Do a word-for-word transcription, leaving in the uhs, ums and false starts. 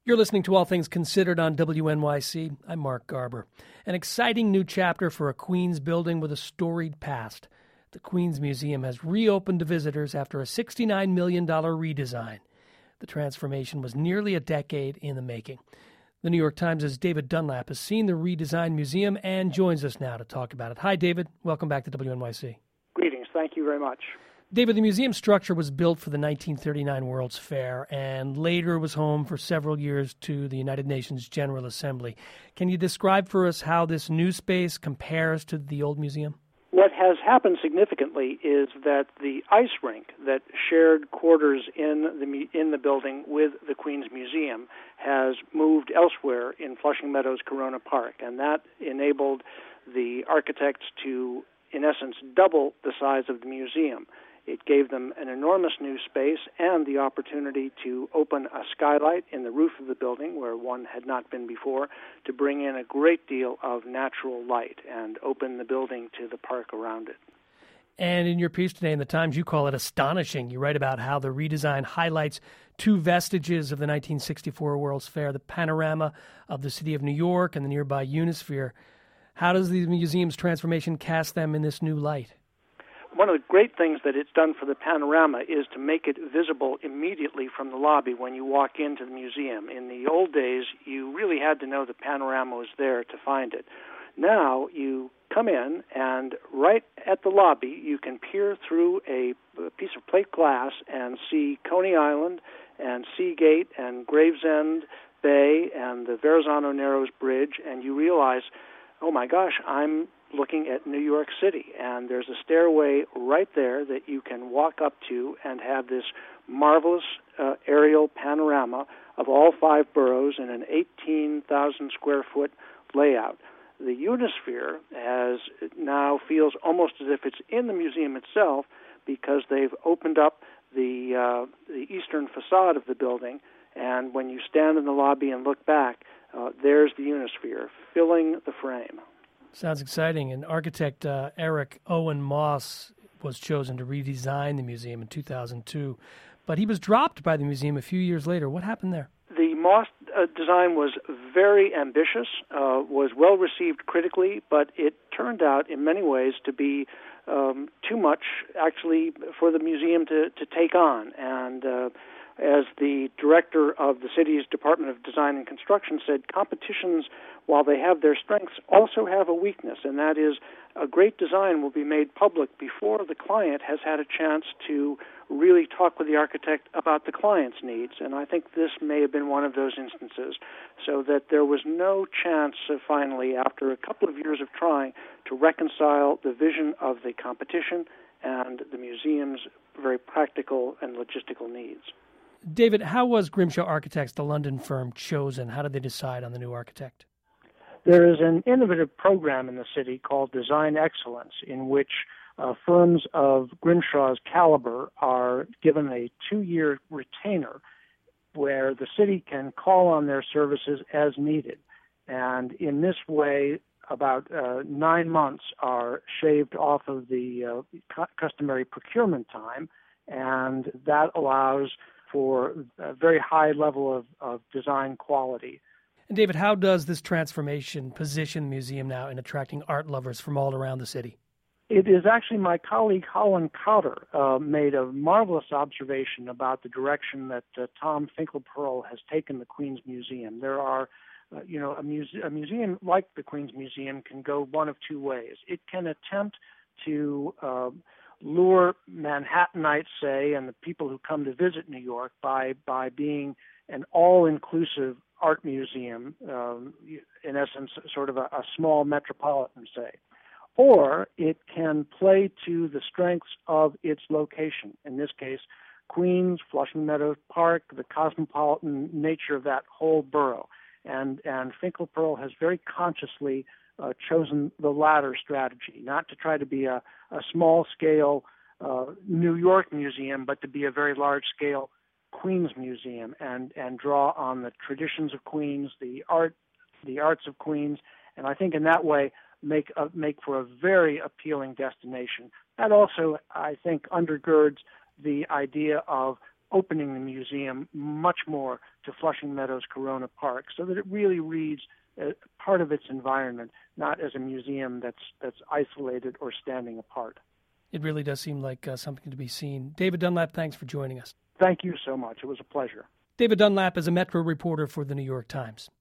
You're listening to All Things Considered on W N Y C. I'm Mark Garber. An exciting new chapter for a Queens building with a storied past. The Queens Museum has reopened to visitors after a sixty-nine million dollars redesign. The transformation was nearly a decade in the making. The New York Times' David Dunlap has seen the redesigned museum and joins us now to talk about it. Hi, David. Welcome back to W N Y C. Greetings. Thank you very much. David, the museum structure was built for the nineteen thirty-nine World's Fair and later was home for several years to the United Nations General Assembly. Can you describe for us how this new space compares to the old museum? What has happened significantly is that the ice rink that shared quarters in the in the building with the Queens Museum has moved elsewhere in Flushing Meadows Corona Park, and that enabled the architects to, in essence, double the size of the museum. It gave them an enormous new space and the opportunity to open a skylight in the roof of the building where one had not been before, to bring in a great deal of natural light and open the building to the park around it. And in your piece today in the Times, you call it astonishing. You write about how the redesign highlights two vestiges of the nineteen sixty-four World's Fair, the panorama of the city of New York and the nearby Unisphere. How does the museum's transformation cast them in this new light? One of the great things that it's done for the panorama is to make it visible immediately from the lobby when you walk into the museum. In the old days, you really had to know the panorama was there to find it. Now, you come in, and right at the lobby, you can peer through a piece of plate glass and see Coney Island and Seagate and Gravesend Bay and the Verrazano Narrows Bridge, and you realize, oh my gosh, I'm looking at New York City, and there's a stairway right there that you can walk up to and have this marvelous uh, aerial panorama of all five boroughs in an eighteen thousand square foot layout. The Unisphere has now feels almost as if it's in the museum itself because they've opened up the uh, the eastern facade of the building, and when you stand in the lobby and look back, uh, there's the Unisphere filling the frame. Sounds exciting. And architect uh, Eric Owen Moss was chosen to redesign the museum in two thousand two, but he was dropped by the museum a few years later. What happened there? The Moss uh, design was very ambitious, uh, was well received critically, but it turned out in many ways to be um, too much, actually, for the museum to, to take on. And uh, as the director of the city's Department of Design and Construction said, competitions, while they have their strengths, also have a weakness, and that is a great design will be made public before the client has had a chance to really talk with the architect about the client's needs. And I think this may have been one of those instances, so that there was no chance of finally, after a couple of years of trying, to reconcile the vision of the competition and the museum's very practical and logistical needs. David, how was Grimshaw Architects, the London firm, chosen? How did they decide on the new architect? There is an innovative program in the city called Design Excellence, in which uh, firms of Grimshaw's caliber are given a two-year retainer where the city can call on their services as needed. And in this way, about uh, nine months are shaved off of the uh, cu- customary procurement time, and that allows for a very high level of, of design quality. And David, how does this transformation position the museum now in attracting art lovers from all around the city? It is actually my colleague Holland Cotter uh, made a marvelous observation about the direction that uh, Tom Finkelpearl has taken the Queens Museum. There are, uh, you know, a, muse- a museum like the Queens Museum can go one of two ways. It can attempt to uh, lure Manhattanites, say, and the people who come to visit New York by by being an all-inclusive art museum, um, in essence, sort of a, a small metropolitan, say. Or it can play to the strengths of its location. In this case, Queens, Flushing Meadows Park, the cosmopolitan nature of that whole borough. And, and Finkelpearl has very consciously uh, chosen the latter strategy, not to try to be a, a small-scale uh, New York museum, but to be a very large-scale Queens Museum and, and draw on the traditions of Queens, the art, the arts of Queens, and I think in that way make a, make for a very appealing destination. That also, I think, undergirds the idea of opening the museum much more to Flushing Meadows Corona Park so that it really reads uh, part of its environment, not as a museum that's that's isolated or standing apart. It really does seem like uh, something to be seen. David Dunlap, thanks for joining us. Thank you so much. It was a pleasure. David Dunlap is a Metro reporter for the New York Times.